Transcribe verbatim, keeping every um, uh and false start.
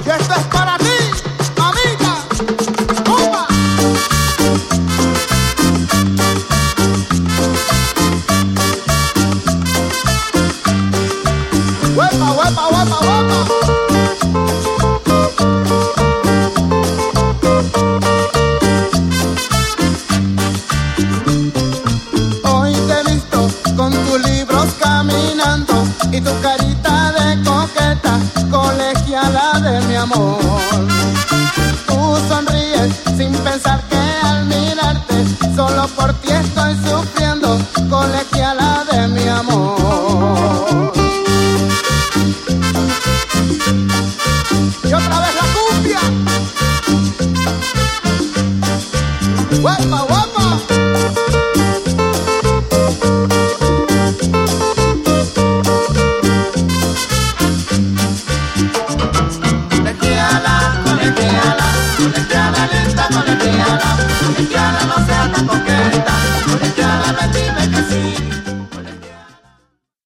esto es para ti, mamita. ¡Opa! ¡Huepa, huepa, huepa, huepa! Hoy te he visto con tus libros caminando y tu carita de coqueta, colegiala de mi amor.